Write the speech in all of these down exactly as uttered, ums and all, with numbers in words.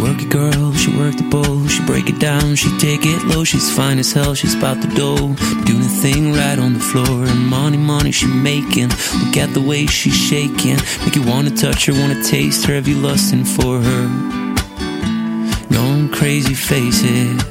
work it, girl, she work the bowl. She break it down, she take it low. She's fine as hell, she's about the dough. Doing a thing right on the floor. And money, money she making. Look at the way she's shaking. Make you wanna touch her, wanna taste her. Have you lusting for her? Going crazy, face it.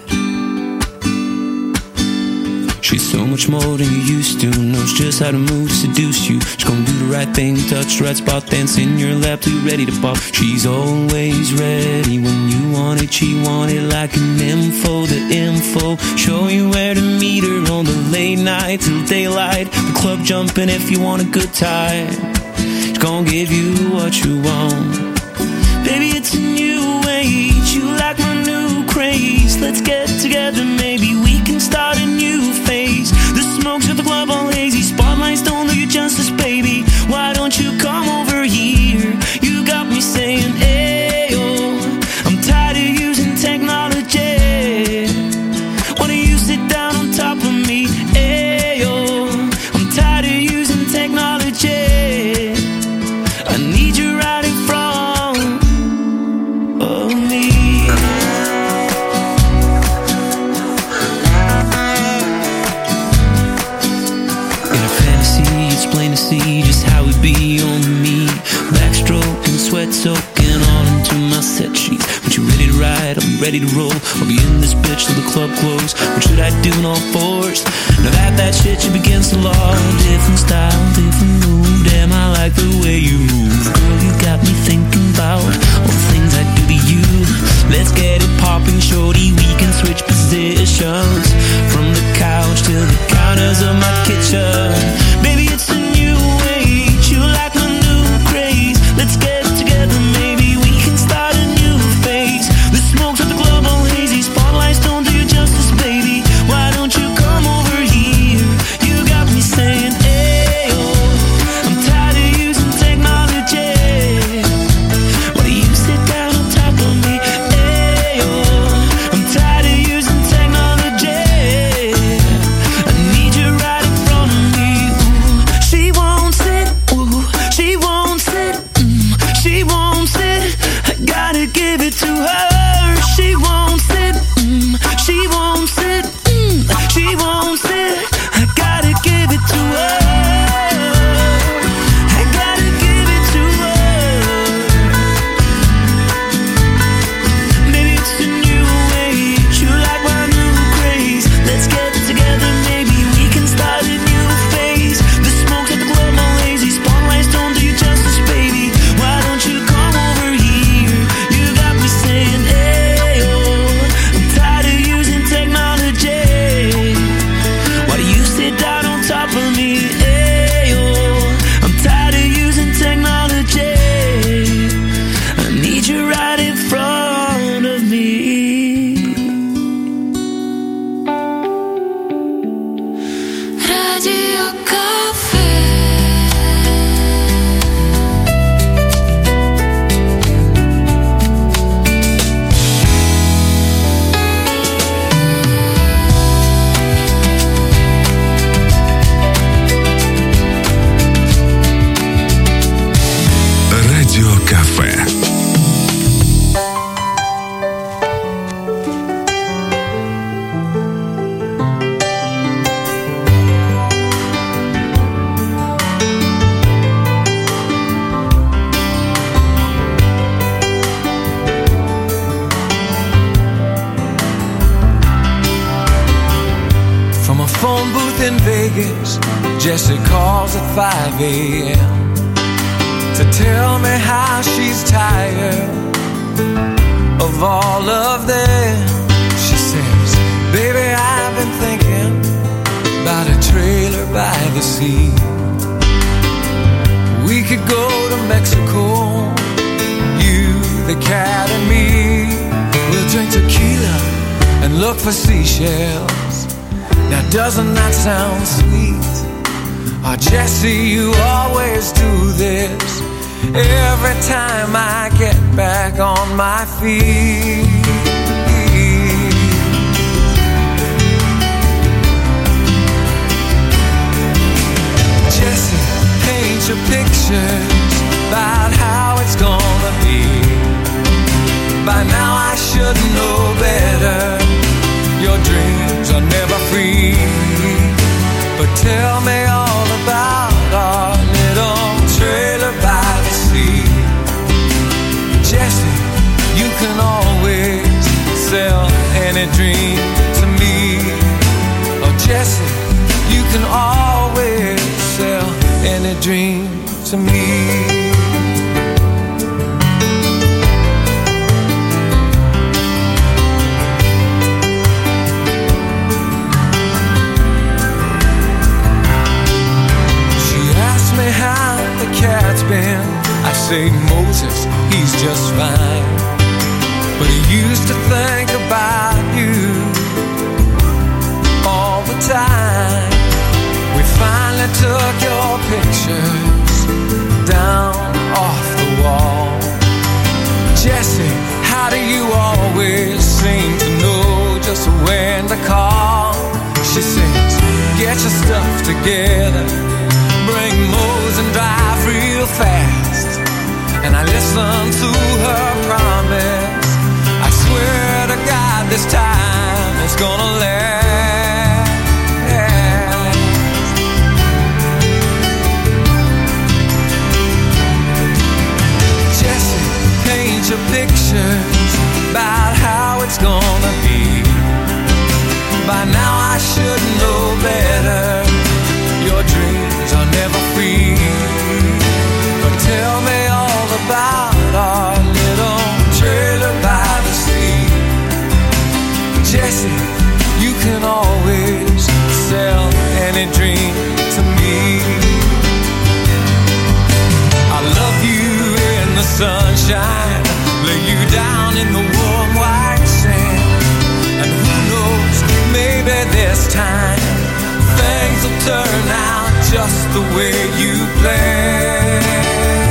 She's so much more than you used to. Knows just how to move, seduce you. She's gonna do the right thing, touch the right spot, dance in your lap till you're ready to pop. She's always ready when you want it. She want it like an info, the info. Show you where to meet her on the late night till daylight. The club jumping if you want a good time. She's gonna give you what you want. Baby, it's a new age. You like my new craze. Let's get together, maybe we can start a new phase. The smokes at the club all hazy. Spotlights don't do you justice, baby. Why don't you come over here? You got me saying, ayo. I'm tired of using technology. Why don't you sit down on top of me? Ayo. I'm tired of using technology. I need you right in front of me. Plain to see just how it be on me. Backstroke and sweat soaking all into my set sheets. But you ready to ride, I'm ready to roll. I'll be in this bitch till the club close. What should I do in all fours? Now that that shit should be against the law. Different style, different move. Damn, I like the way you move. Girl, you got me thinking about all the things I do to you. Let's get it popping, shorty. We can switch positions from the couch to the counters of my kitchen. Baby, it's a new age. You like my new craze. Let's get together, maybe we can start a new phase. The smoke's at the club all hazy. Spotlights don't do you justice, baby. Why don't you come over here? You got me saying, ayo. I'm tired of using technology. Why do you sit down on top of me? Ayo. I'm tired of using technology. I need you right in front of me. Ooh. She won't sit, ooh. She won't sit, mm. She won't sit. I gotta give it to her. She won't sit, mm. She won't sit, mm. She won't sit. I gotta give it to her. I gotta give it to her. Maybe it's a new age. You like my new craze. Let's get together, maybe we can start a new phase. The smoke's at the club all lazy. Spotlights don't do you justice, baby. Why don't you come over here? You got me saying, ayo. I'm tired of using technology. Why do you sit down on top of me? Ayo. I'm tired of using technology. I need you right in front of me. Radio Caffè. Radio Caffè. From a phone booth in Vegas, Jessie calls at five a.m. to tell me how she's tired of all of them. She says, baby, I've been thinking about a trailer by the sea. We could go to Mexico, you, the cat and me. We'll drink tequila and look for seashells. Now doesn't that sound sweet? Oh, Jessie, you always do this every time I get back on my feet. Jessie, paint your pictures about how it's gonna be. By now I should know better. Your dreams are never free. But tell me all about our little trailer by the sea. Jesse, you can always sell any dream to me. Oh, Jesse, you can always sell any dream to me. How the cat's been, I say Moses, he's just fine. But he used to think about you all the time. We finally took your pictures down off the wall. Jesse, how do you always seem to know just when to call? She sings, get your stuff together, bring Mose and drive real fast. And I listen to her promise. I swear to God this time it's gonna last. Jesse, paint your pictures about how it's gonna be. By now I should know better. Your dreams are never free. But tell me all about our little trailer by the sea. Jesse, you can always sell any dream to me. I love you in the sunshine, lay you down in the warm white sand. And who knows, maybe this time things will turn out just the way you planned.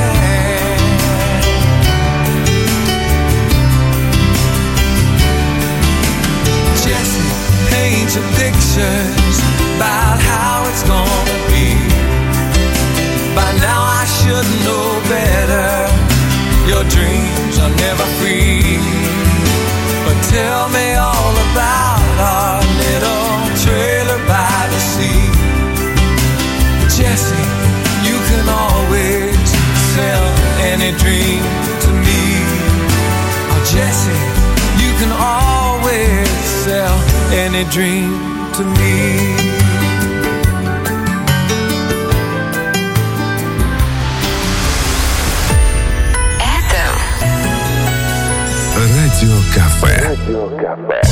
Jesse, paint your pictures about how it's gonna be. By now I should know better. Your dreams are never free. But tell me all about our little trailer by the sea. Jesse, you can always sell any dream to me. Oh, Jesse, you can always sell any dream to me. Радио Кафе. Радио Кафе.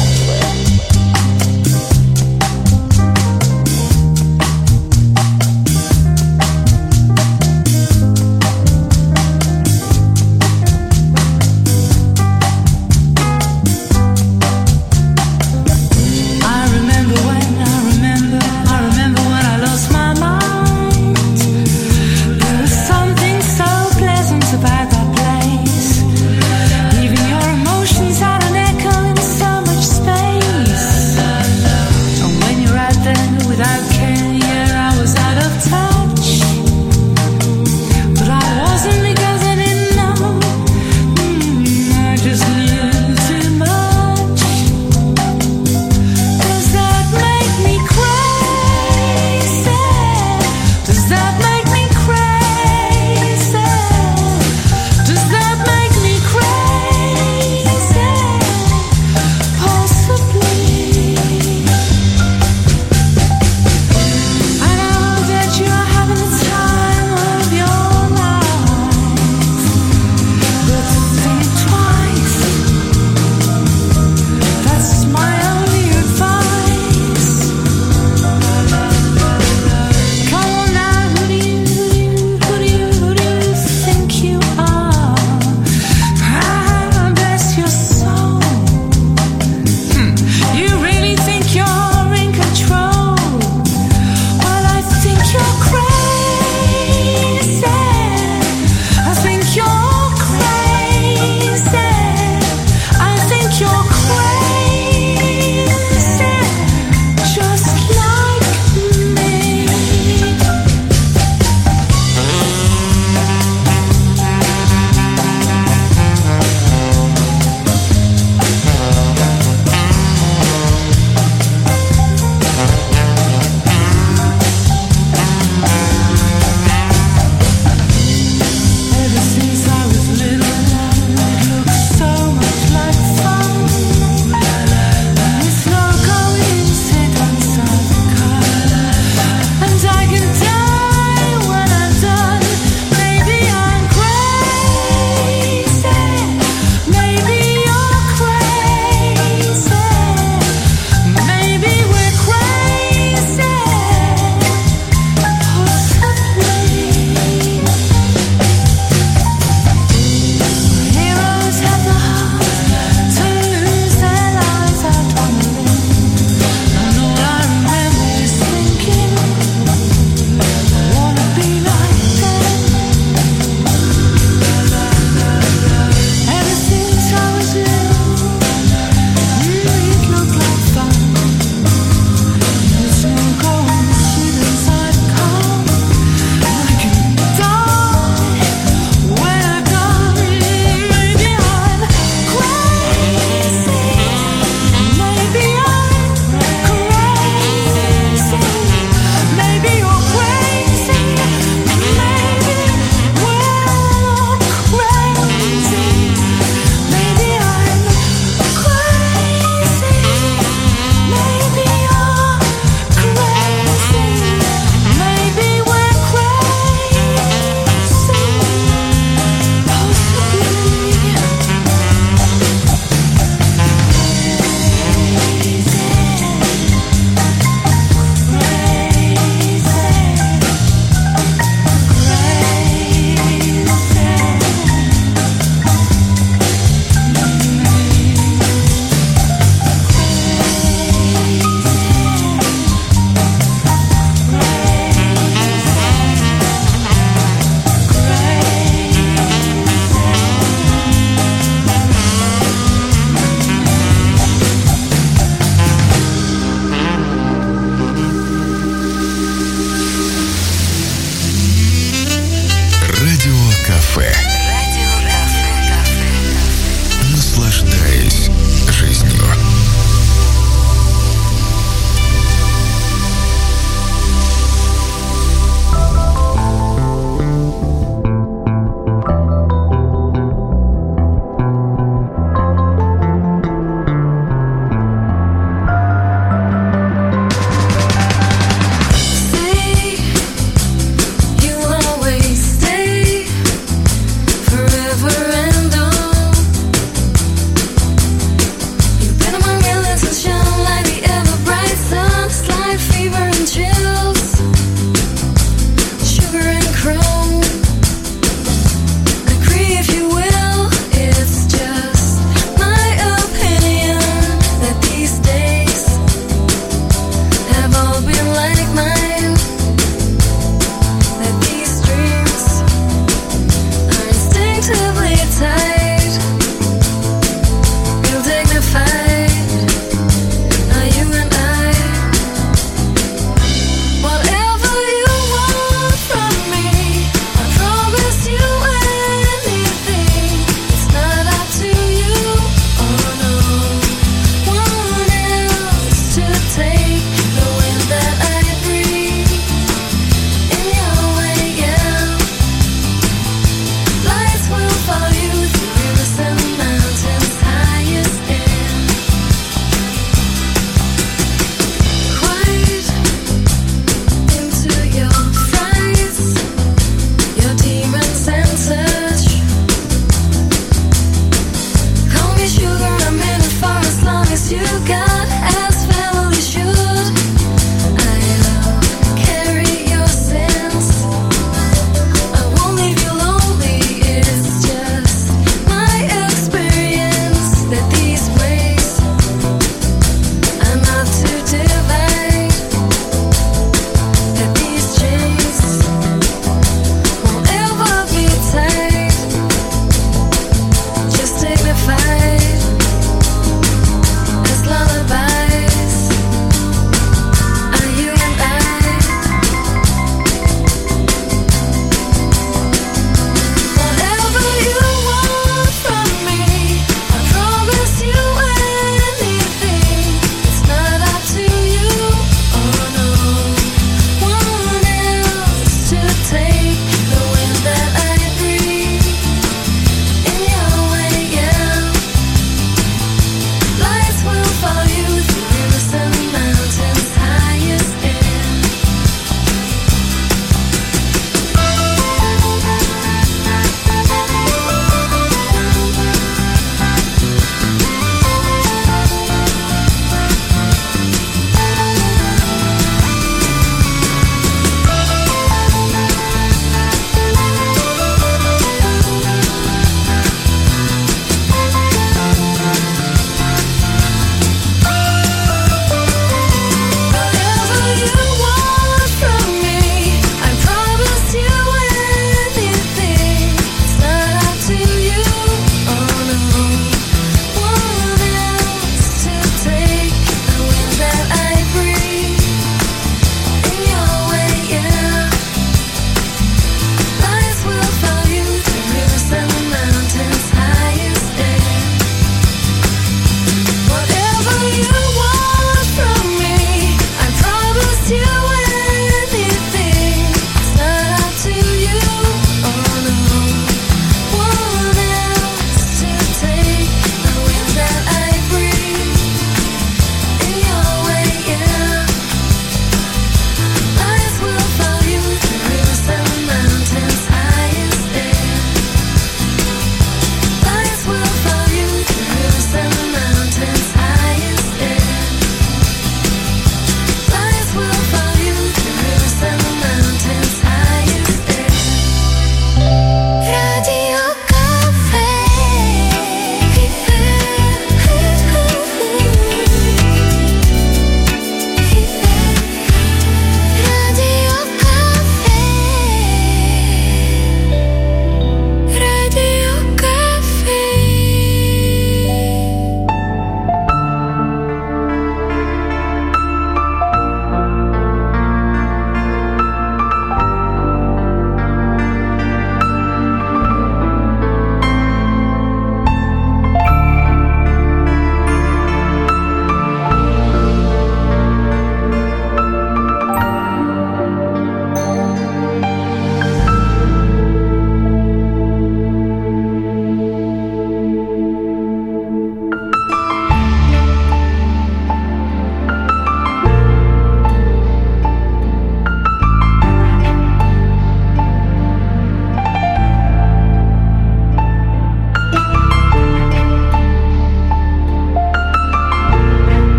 Наслаждаясь жизнью. Forever and all.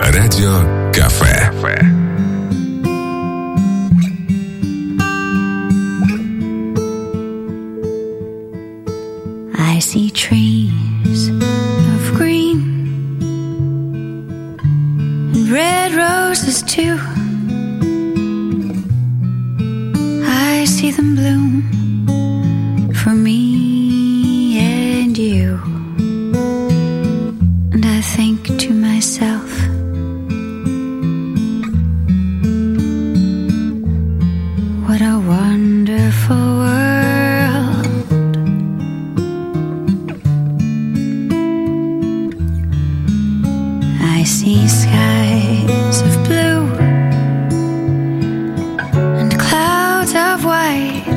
Радио Кафе. I see trees of green and red roses too. I see them bloom for me and you. And I think to myself, what a wonderful world. I see skies of blue and clouds of white.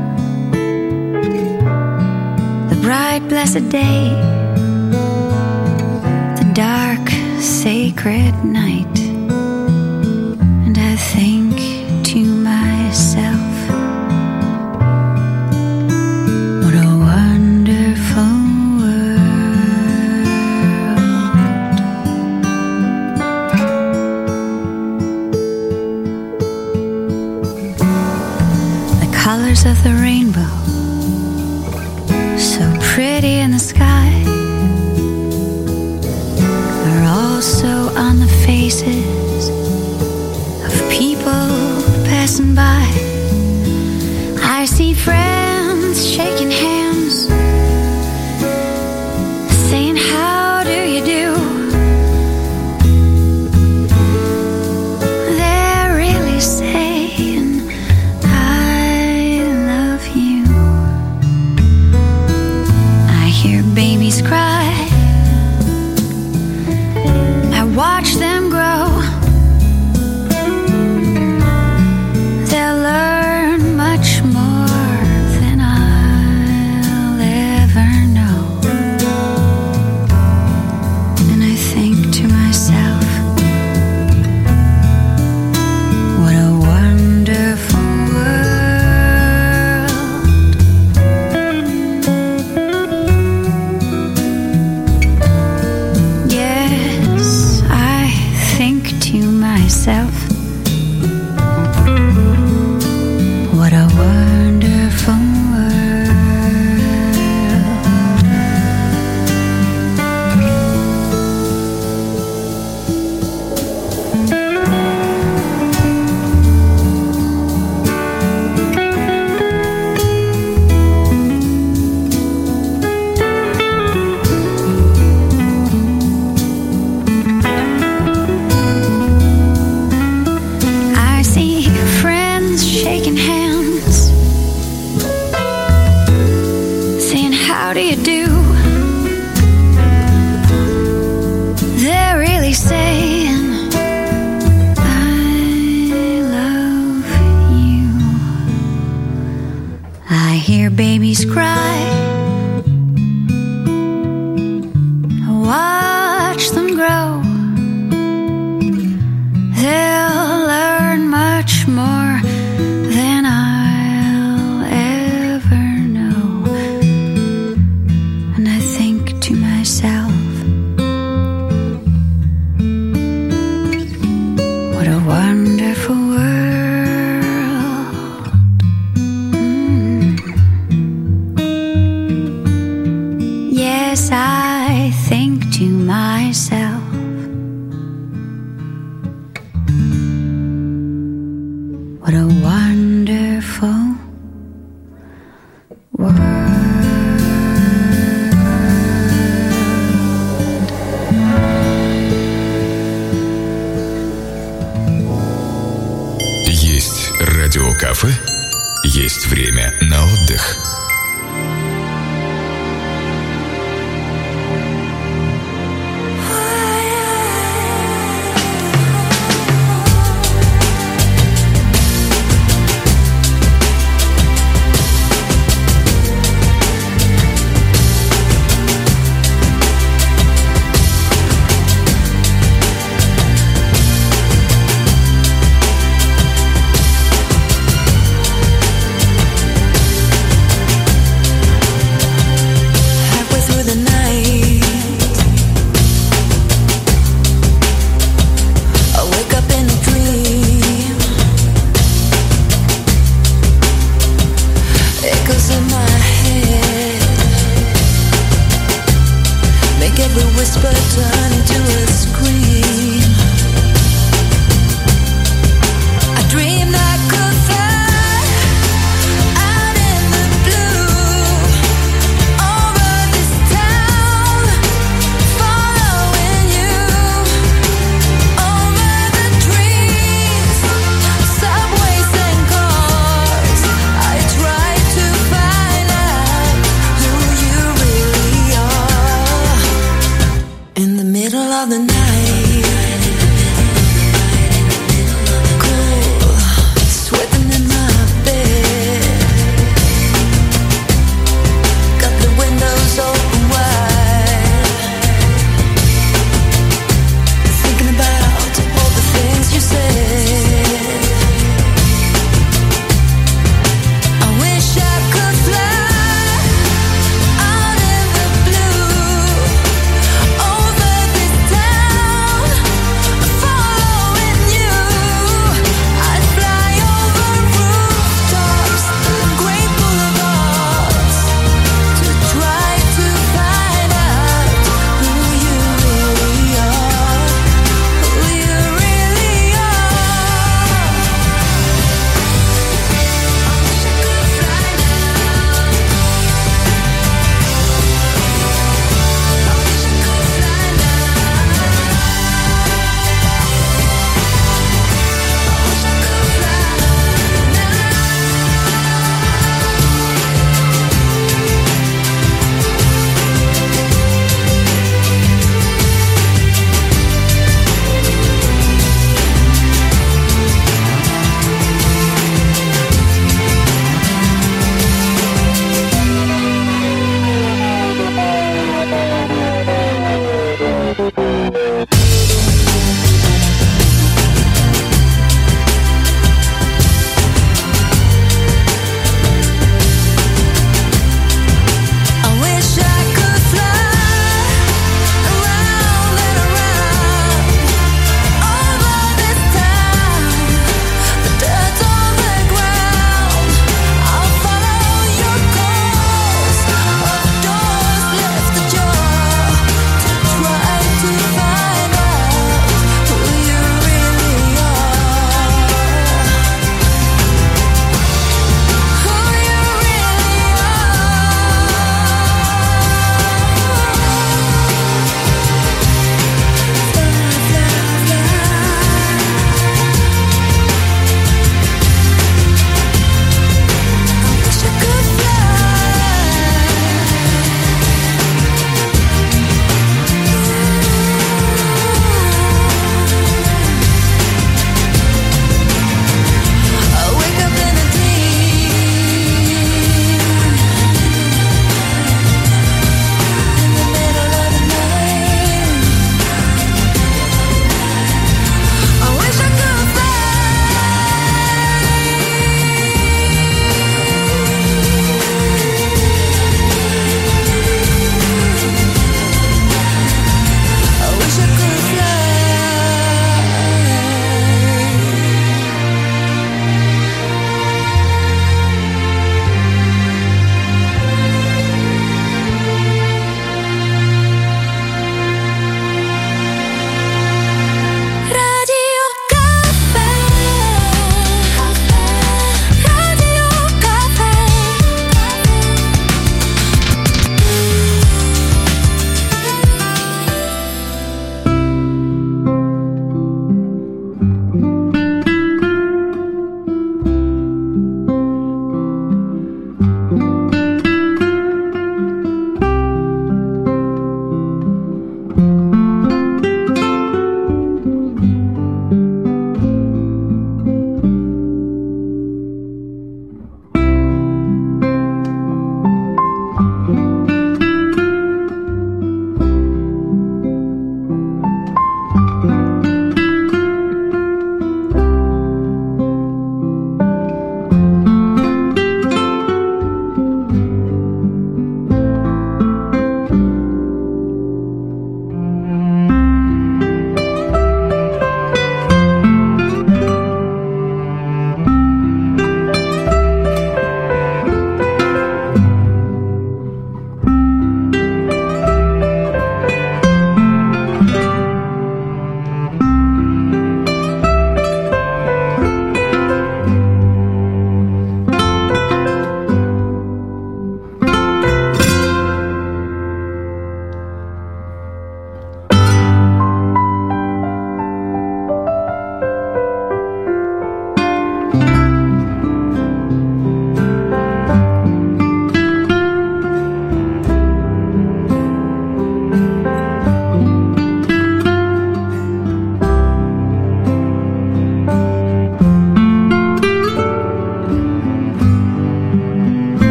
The bright blessed day, the dark sacred night. And I think to myself, what a wonderful colors of the rainbow, so pretty in the sky, are also on the faces of people passing by. I see friends shaking hands, saying, how do you do? They're really saying, babies cry, I watch them grow. They'll learn much more than I'll ever know. And I think to myself, what a wonderful myself. What a wonderful how do you do? They're really saying, I love you. I hear babies cry, I watch them grow. They'll learn much more than I'll ever know. And I think to myself, what a wonderful world. Mm. Yes, I think to myself, what a wonderful world. Есть радиокафе, есть время на отдых. Down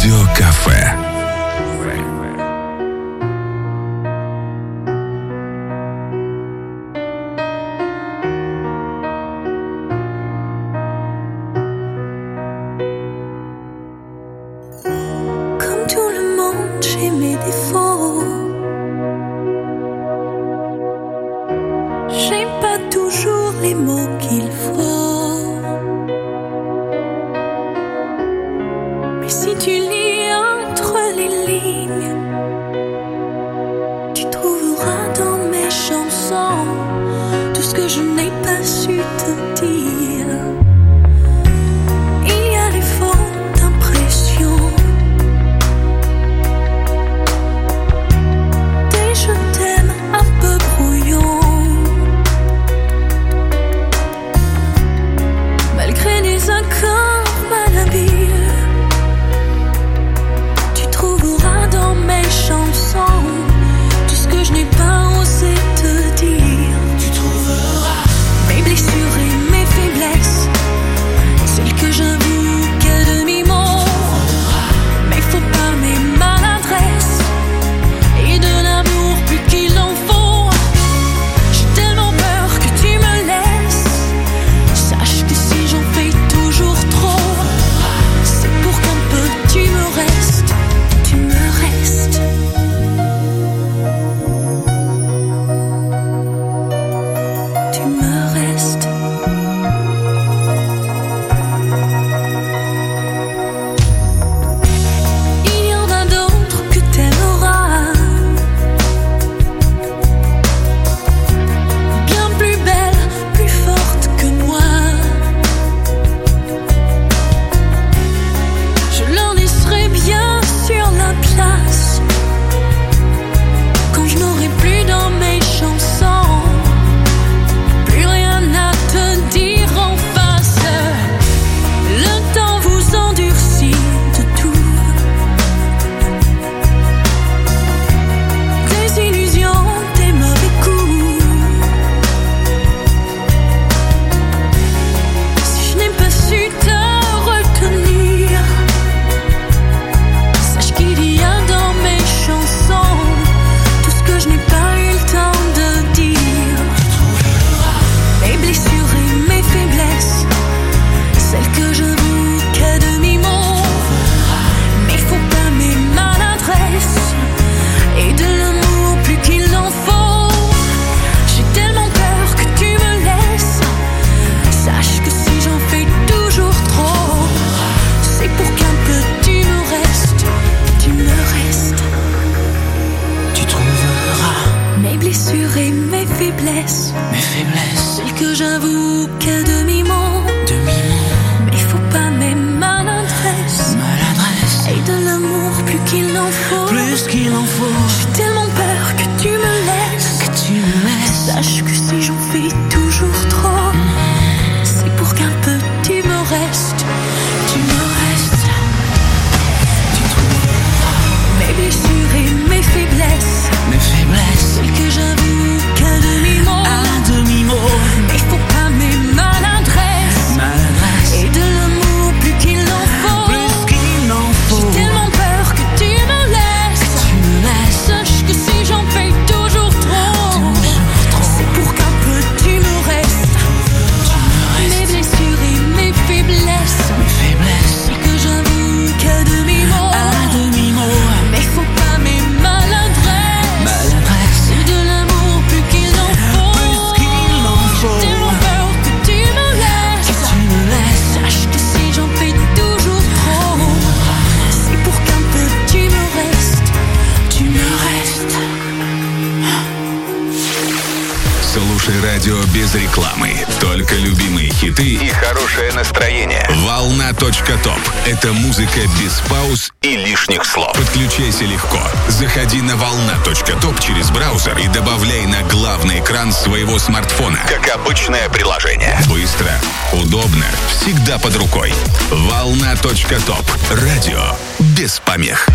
Радиокафе. Comme tout le monde, j'ai mes défauts. J'ai pas toujours les mots qu'il faut. Mais si tu lis entre les lignes, tu trouveras dans mes chansons tout ce que je n'ai pas su te dire. Il y a les fautes d'impression, des je t'aime un peu brouillons, malgré des accords malhabiles. Tu trouveras dans mes chansons tout ce que je n'ai pas osé te dire. Tu trouveras mes blessures et mes faiblesses, celles que j'avoue qu'à demi-mot. Mais faut pas mes maladresses et de l'amour plus qu'il en faut. J'ai tellement peur que tu me laisses. Sache que si j'en fais toujours trop, c'est pour qu'un peu tu me restes. Tu me restes. Tu me restes. Il y en a d'autres que t'aimeras, bien plus belles, plus fortes que moi. Je leur laisserai bien sur la place quand je n'aurai plus dans mes chansons plus rien à te dire en face. Le temps vous endurcit de tout, des illusions, des mauvais coups. Si je n'ai pas su te retenir, sache qu'il y a dans mes chansons tout ce que je n'ai pas eu le temps de dire. Mes blessures et mes faiblesses, celles que j'avoue qu'à demi-mot. Mais faut pas mes maladresses et de l'amour plus qu'il en faut. J'ai tellement peur que tu me laisses. Sache que si j'en fais toujours trop, c'est pour qu'un peu tu me restes. Tu me restes. Tu trouveras mes blessures et mes faiblesses, mes faiblesses, celles que j'avoue qu'à demi-mot. Demi-mot. Mais faut pas mes maladresses, maladresses et de l'amour plus qu'il en faut. Plus qu'il en faut. J'ai tellement peur que tu me laisses. Que tu me laisses. Sache que si j'en fais toujours trop, c'est pour qu'un peu tu me restes. Tu me restes. Tu trouveras mes blessures et mes faiblesses, mes faiblesses, celles que j'avoue qu'à demi-mot. À demi-mot. Mais faut pas mes maladresses, maladresses et de l'amour plus qu'il en faut. Plus qu'il en faut. J'ai tellement peur que tu me laisses. Que tu me laisses. Sache que si j'en fais toujours trop, toujours trop, c'est pour qu'un peu tu me restes. Tu me restes. Mes blessures et mes faiblesses, mes faiblesses, celles que j'avoue qu'à demi-mot. À demi-mot. Mais faut pas mes maladresses, maladresses et de l'amour plus qu'il en faut. Plus qu'il en faut. J'ai tellement peur que tu me laisses. Que tu me laisses. Sache que si j'en fais toujours trop, c'est pour qu'un peu tu me restes. Tu me restes. Слушай радио без рекламы. Только любимые хиты и хорошее настроение. Волна.топ. Это музыка без пауз и лишних слов. Подключайся легко. Заходи на волна.топ через браузер и добавляй на главный экран своего смартфона. Как обычное приложение. Быстро, удобно, всегда под рукой. Волна.топ. Радио без помех.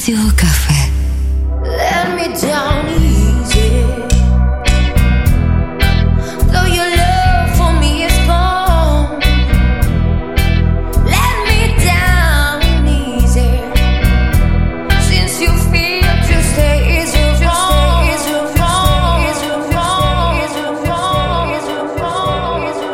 Café. Let me down easy. Though your love for me is gone, let me down easy. Since you feel to stay is wrong, is wrong, is wrong, is wrong, is wrong, is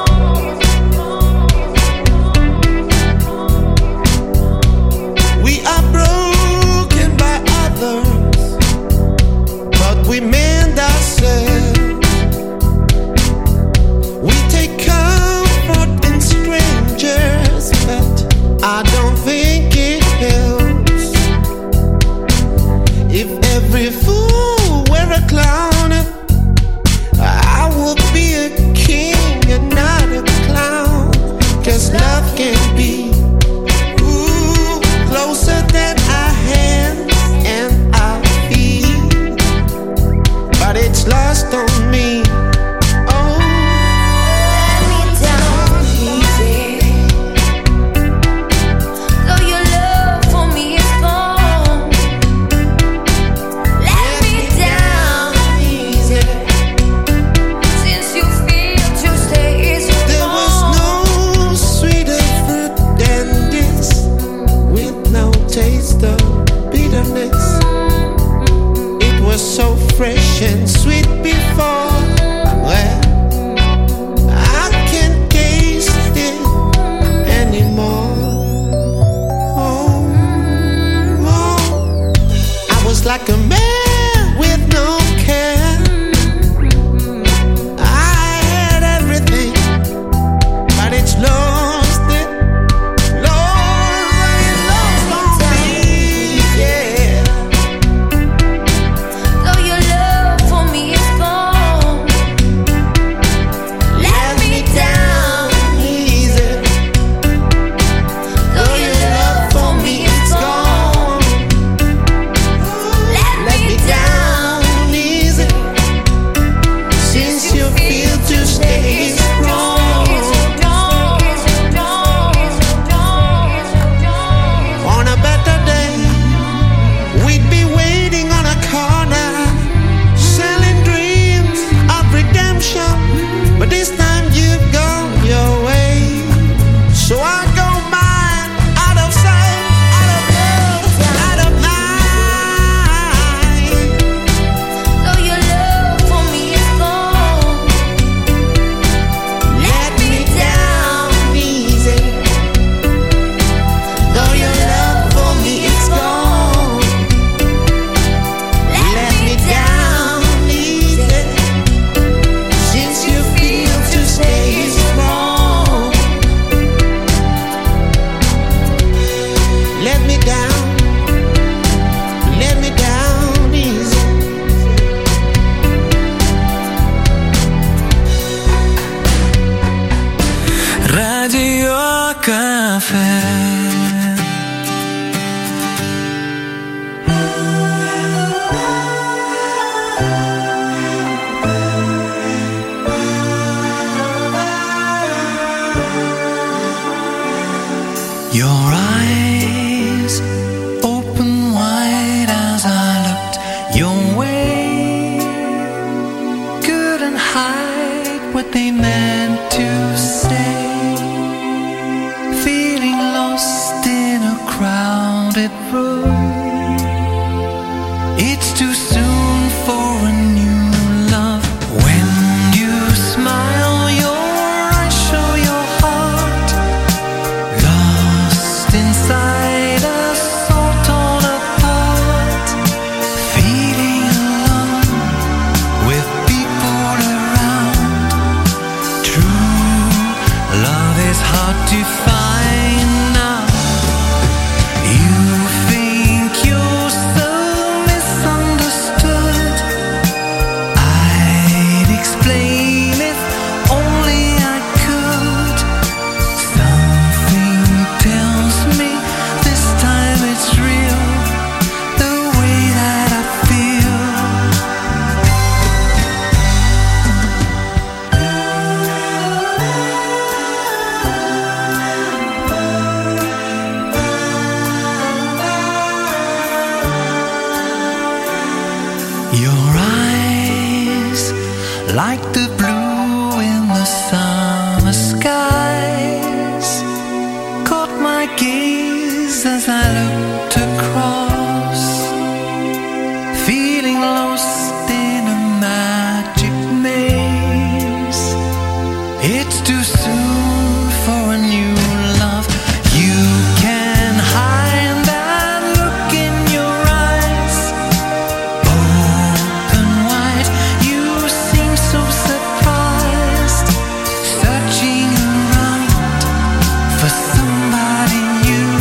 wrong. We are broken by others, but we mend ourselves. We take comfort in strangers, but I don't think it helps. If every fool were a clown, I would be a king and not a clown. 'Cause love can be ooh, closer than our hands and our feet, but it's lost on me. Oh, Let me down easy. Though your love for me is gone, let me down easy. Since you feel to stay is there was wrong. no sweeter fruit than this, with no taste of bitterness. It was so fresh and sweet before. Well, I can't taste it anymore. Oh, oh. I was like a man with no care. I had everything, but it's lost it. Lost, it lost on me, yeah. Though your love for me is gone, let me down Easy. Though your love for me is gone, let Let me me down down easy. Since you feel to stay strong. On a better day, we'd be waiting on a corner, selling dreams of redemption. But this time you've gone your way, so I go mine, out of sight, out of love, out of mind. Though your love for me is gone, Let me down easy. Though your love for me is gone, let me down easy. Since you feel to stay strong, let me down, let me down easy. Radio Café. Your eyes open wide as I looked your way. Couldn't hide what they meant to say. Feeling lost in a crowded room. It's too soon for a new love. When you smile, your eyes show your heart. Lost inside us, all torn apart. Feeling alone with people around. True love is hard to find now. You feel like the blue in the summer skies, caught my gaze as I looked across, feeling lost in a magic maze. It's too soon for a new love. You can hide that look in your eyes, open wide. You seem so surprised, searching around for somebody new.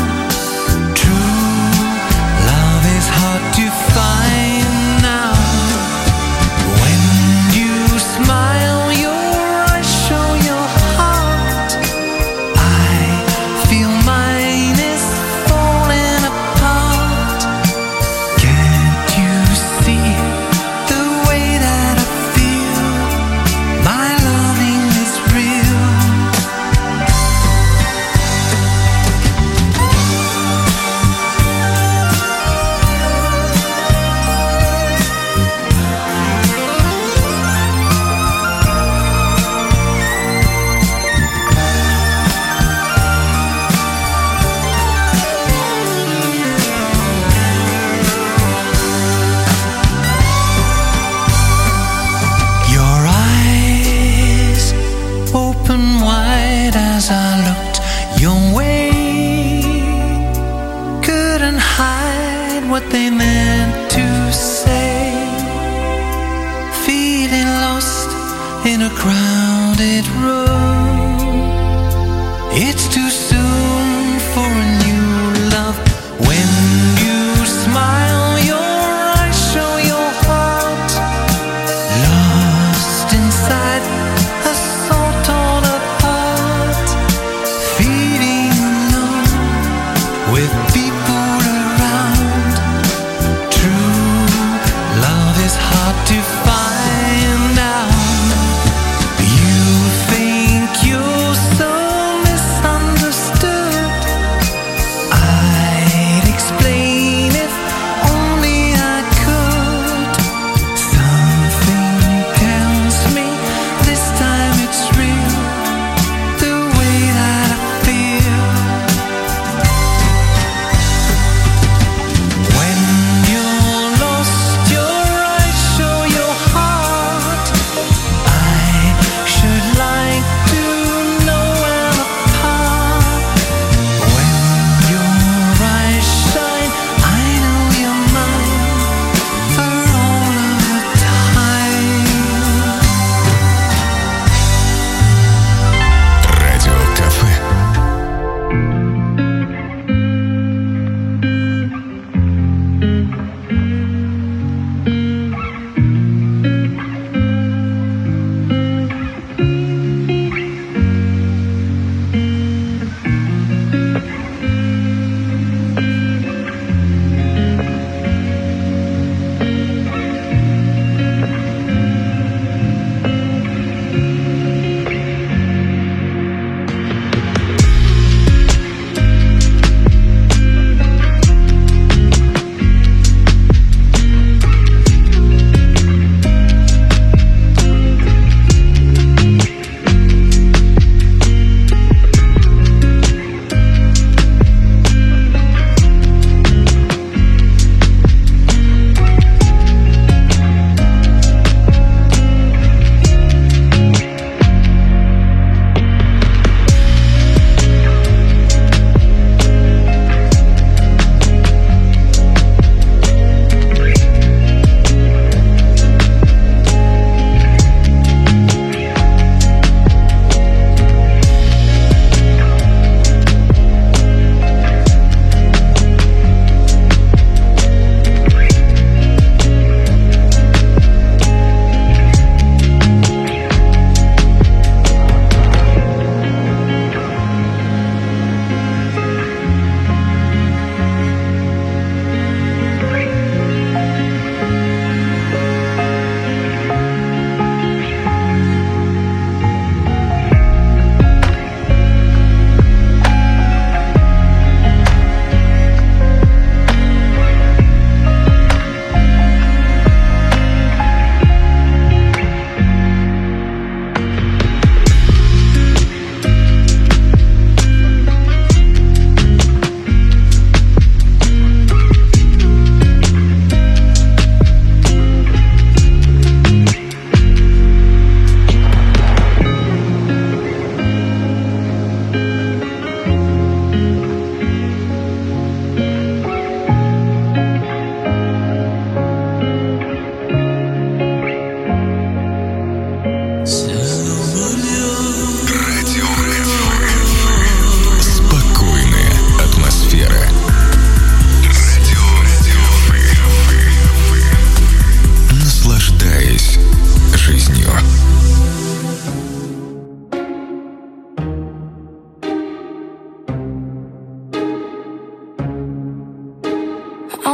True love is hard to find now. When you smile, your eyes show your heart. I feel mine is falling apart. Can't you see the way that I feel? My loving is real. Your eyes open wide as I looked your way. Couldn't hide what they meant to say. Feeling lost in a crowded room. It's too soon for a new love. When you smile, your eyes show your heart. Lost inside a soul torn apart, feeling alone with people around. True love is hard to find now. You think you're so misunderstood,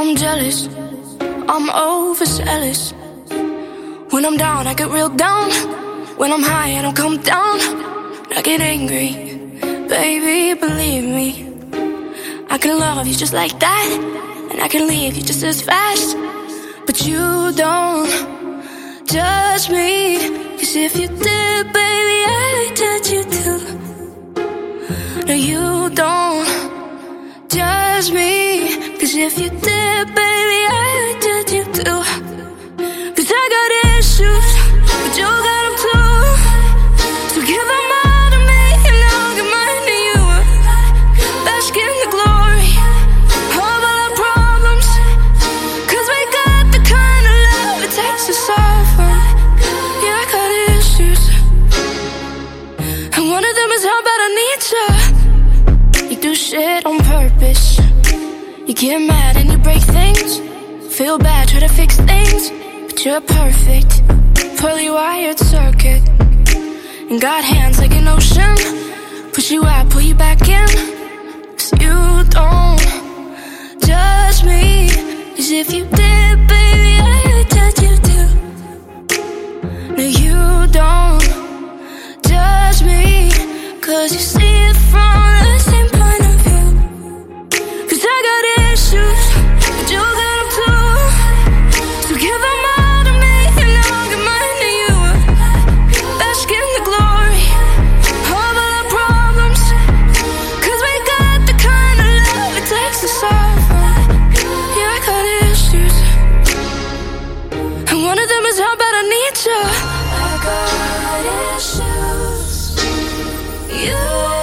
I'm jealous, I'm overzealous. When I'm down, I get real down. When I'm high, I don't come down. I get angry, baby, believe me. I can love you just like that, and I can leave you just as fast. But you don't judge me, 'cause if you did, baby, I'd judge you too. No, you don't judge me, 'cause if you did, baby, I'd judge you too. 'Cause I got issues, but you got them too. So give them all to me, and I'll give mine to you. Bask in the glory of all our problems, 'cause we got the kind of love it takes to solve them. Yeah, I got issues, and one of them is how bad I need you. You do shit on purpose. You get mad and you break things. Feel bad, try to fix things, but you're perfect. Poorly wired circuit, and got hands like an ocean. Push you out, pull you back in. 'Cause you don't judge me, 'cause if you did, baby, I would judge you too. No, you don't judge me, 'cause you see it from the same point of view. 'Cause I got issues, but you got them too. So give them all to me, and I'll give mine to you. Bask in the glory of all our problems, 'cause we got the kind of love it takes to solve them. Yeah, I got issues, and one of them is how bad I need you. I got issues, you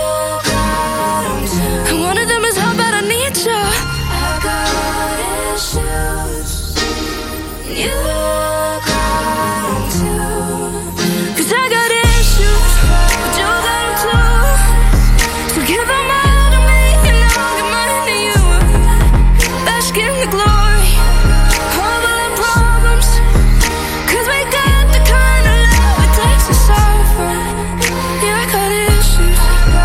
got them too. And one of them is how bad I need you. I got issues, you got them too. 'Cause I got issues, but you got them too. So give them all to me, and I'll give mine to you. Bask in the glory of all our problems, 'cause we got the kind of love it takes to solve them. Yeah, I got issues,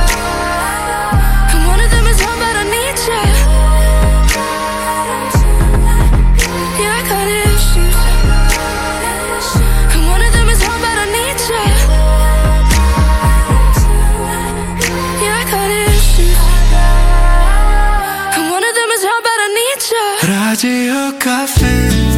and one of them is how bad I need you. Yeah, I got issues, and one of them is how bad I need you. Yeah, I got issues, and one of them is how bad I need you. Radio Cafe.